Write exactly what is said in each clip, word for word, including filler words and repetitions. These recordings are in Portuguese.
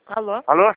Alô? Alô?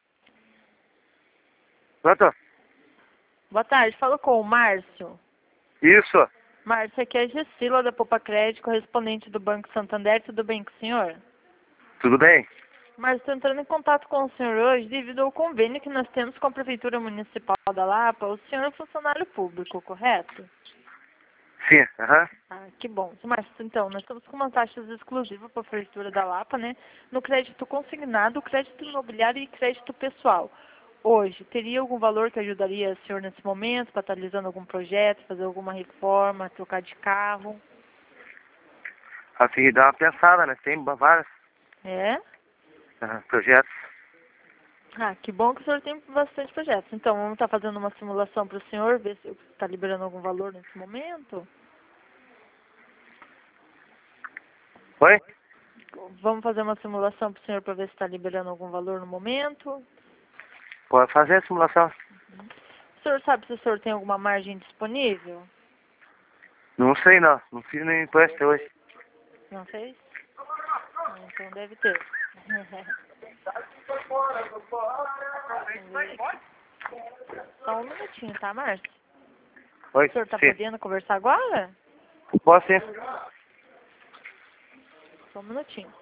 Pronto? Boa tarde, falo com o Márcio. Isso. Márcio, aqui é a Gessila da Poupa Crédito, correspondente do Banco Santander. Tudo bem com o senhor? Tudo bem? Márcio, estou entrando em contato com o senhor hoje devido ao convênio que nós temos com a Prefeitura Municipal da Lapa. O senhor é funcionário público, correto? Sim, aham. Ah, que bom. Márcio, então, nós estamos com umas taxas exclusivas para a Prefeitura da Lapa, né? No crédito consignado, crédito imobiliário e crédito pessoal. Hoje, teria algum valor que ajudaria o senhor nesse momento, para estar realizando algum projeto, fazer alguma reforma, trocar de carro? Assim, dá uma pensada, né? Tem vários É? aham, projetos. Ah, que bom que o senhor tem bastante projetos. Então, vamos estar fazendo uma simulação para o senhor, ver se está liberando algum valor nesse momento? Oi? Vamos fazer uma simulação para o senhor para ver se está liberando algum valor no momento? Pode fazer a simulação. O senhor sabe se o senhor tem alguma margem disponível? Não sei não. Não fiz nem imposto hoje. Não fez? Ah, então deve ter. Vamos ver aqui. Só um minutinho, tá, Márcio? Oi? O senhor tá Sim. podendo conversar agora? Posso sim. Só um minutinho.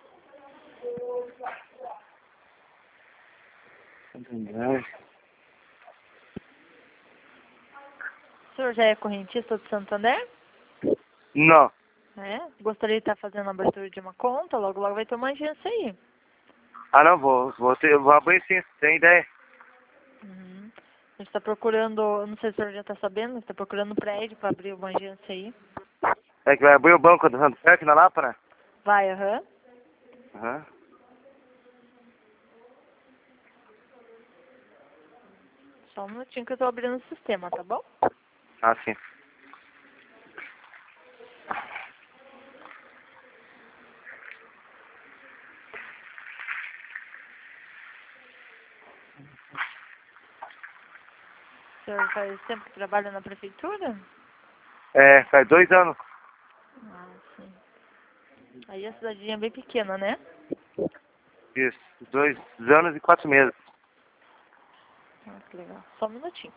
O senhor já é correntista do Santander? Não. É? Gostaria de estar fazendo a abertura de uma conta, logo logo vai ter uma agência aí. Ah não, vou, vou, ter, vou abrir sim. Tem ideia? Uhum. A gente está procurando, não sei se o senhor já está sabendo, a gente está procurando um prédio para abrir uma agência aí. É que vai abrir o banco do Santander aqui na Lapa, né? Vai, aham. Aham. Só um minutinho que eu estou abrindo o sistema, tá bom? Ah, sim. O senhor faz tempo que trabalha na prefeitura? É, faz dois anos. Ah, sim. Aí a cidadinha é bem pequena, né? Isso. Dois anos e quatro meses. Ah, que legal. Só um minutinho.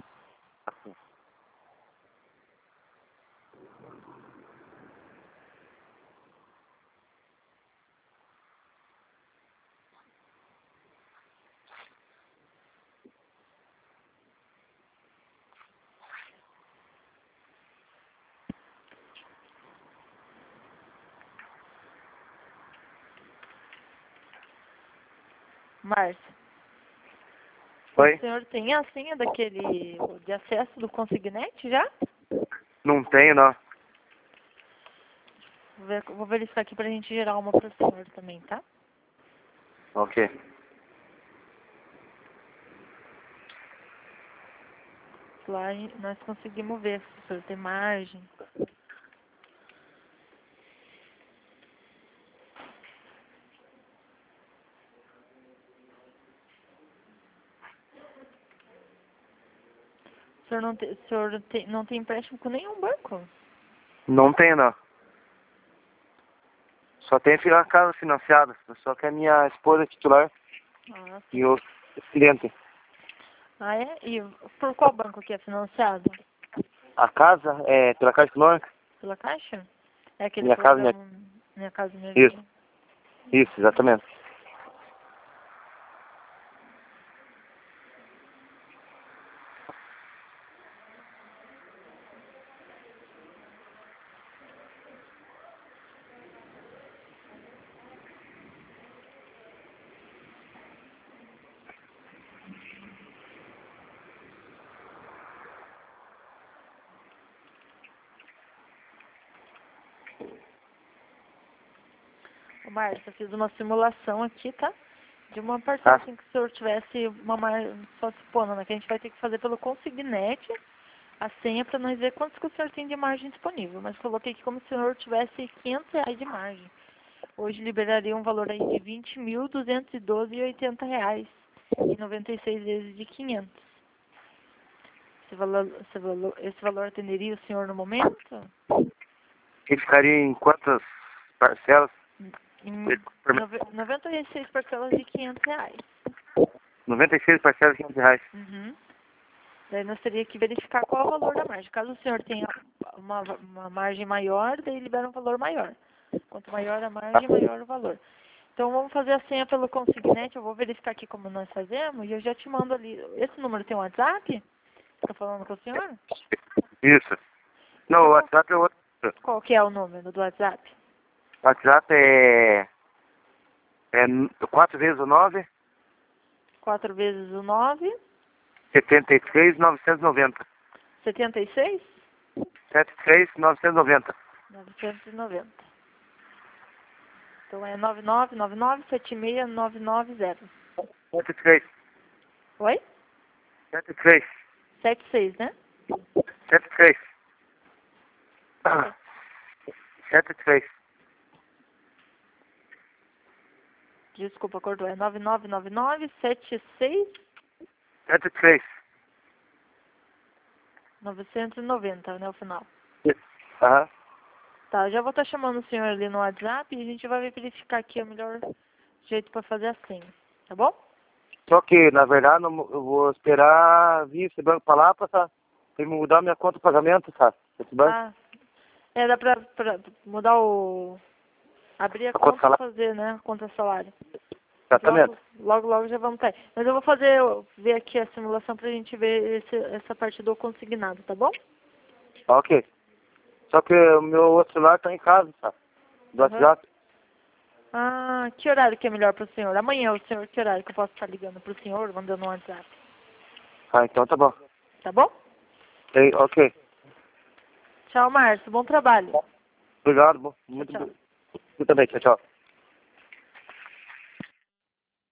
Márcio, o Oi? senhor tem a senha daquele de acesso do Consignet já? Não tenho não. Vou, ver- vou verificar aqui pra gente gerar uma pro senhor também, tá? Ok. Lá nós conseguimos ver se o senhor tem margem. O senhor não tem, o senhor tem, não tem empréstimo com nenhum banco? Não tenho não. Só tem a casa financiada. Só que a minha esposa é titular Ah, e sim. o cliente. Ah, é? E por qual banco que é financiado? A casa é pela Caixa Econômica? Pela Caixa? É aquele Minha casa, minha... programa Minha Casa Minha Isso, Vida? isso, exatamente. Ô, Márcio, eu fiz uma simulação aqui, tá? De uma parcela Tá? assim que o senhor tivesse uma margem, só supondo, né? Que a gente vai ter que fazer pelo Consignet a senha para nós ver quantos que o senhor tem de margem disponível. Mas coloquei que como se o senhor tivesse quinhentos reais de margem. Hoje liberaria um valor aí de vinte mil duzentos e doze vírgula oitenta reais e noventa e seis vezes de quinhentos. Esse valor, esse valor, esse valor atenderia o senhor no momento? E ficaria em quantas parcelas? Em Por mês? nove- noventa e seis parcelas de quinhentos reais. noventa e seis parcelas de quinhentos reais. Uhum. Daí nós teríamos que verificar qual é o valor da margem. Caso o senhor tenha uma, uma margem maior, daí libera um valor maior. Quanto maior a margem, maior o valor. Então vamos fazer a senha pelo consignete, eu vou verificar aqui como nós fazemos e eu já te mando ali. Esse número tem um WhatsApp? Estou falando com o senhor? Isso. Não, o WhatsApp é outro. Qual que é o número do WhatsApp? O WhatsApp é... É quatro vezes o nove. quatro vezes o nove. setenta e três, novecentos e noventa. setenta e seis? setenta e três, novecentos e noventa. novecentos e noventa. Então é nove nove nove nove sete seis nove nove zero. setenta e três. Oi? setenta e três. setenta e seis, né? setenta e três. setenta e três. Desculpa, acordou. É nove nove nove nove sete seis setenta e três. novecentos e noventa, né, o final. Aham. Tá, eu já vou estar chamando o senhor ali no WhatsApp e a gente vai verificar aqui o melhor jeito para fazer a senha, tá bom? Só que, na verdade, não- eu vou esperar vir esse banco pra lá pra, tá, pra me mudar minha conta de pagamento, tá? Esse banco. Ah, é, dá pra, pra mudar o... abrir a, A conta conta e salário. fazer, né, a conta salário. Exatamente. Logo, logo, logo já vamos estar aí. Mas eu vou fazer, ver aqui a simulação pra gente ver esse, essa parte do consignado, tá bom? Ok. Só que o meu outro celular tá em casa, tá? Do Uhum. WhatsApp. Ah, que horário que é melhor pro senhor? Amanhã, o senhor, que horário que eu posso estar ligando pro senhor, mandando um WhatsApp? Ah, então tá bom. Tá bom? Ei, ok. Tchau, Márcio. Bom trabalho. Obrigado, bom. Muito, Tchau. muito bem, tchau, tchau.